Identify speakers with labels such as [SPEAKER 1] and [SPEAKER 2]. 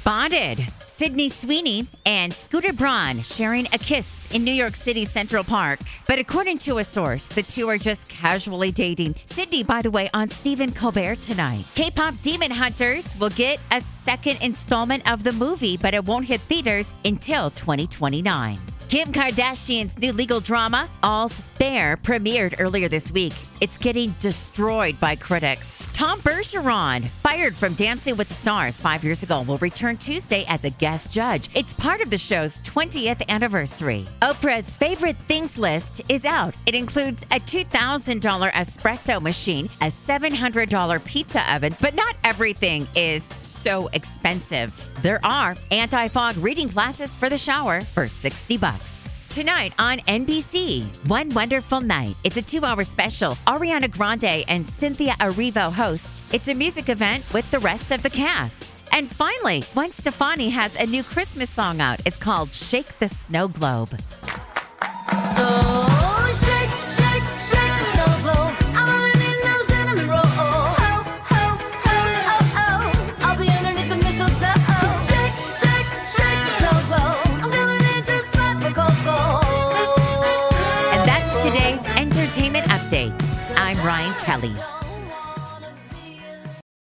[SPEAKER 1] Bonded. Sydney Sweeney and Scooter Braun sharing a kiss in New York City's Central Park. But according to a source, the two are just casually dating. Sydney, by the way, on Stephen Colbert tonight. K-pop Demon Hunters will get a second installment of the movie, but it won't hit theaters until 2029. Kim Kardashian's new legal drama, All's Fair, premiered earlier this week. It's getting destroyed by critics. Tom Bergeron, fired from Dancing with the Stars 5 years ago, will return Tuesday as a guest judge. It's part of the show's 20th anniversary. Oprah's favorite things list is out. It includes a $2,000 espresso machine, a $700 pizza oven, but not everything is so expensive. There are anti-fog reading glasses for the shower for $60. Tonight on NBC, One Wonderful Night. It's a 2-hour special. Ariana Grande and Cynthia Erivo host. It's a music event with the rest of the cast. And finally, Gwen Stefani has a new Christmas song out. It's called Shake the Snow Globe.
[SPEAKER 2] So shake, shake, shake the snow globe. I'm underneath no cinnamon roll. Ho, ho, ho, ho, ho. I'll be underneath the mistletoe. Shake, shake, shake the snow globe. I'm going into spot for Coco.
[SPEAKER 1] And that's today's entertainment update. I'm Ryan Kelly.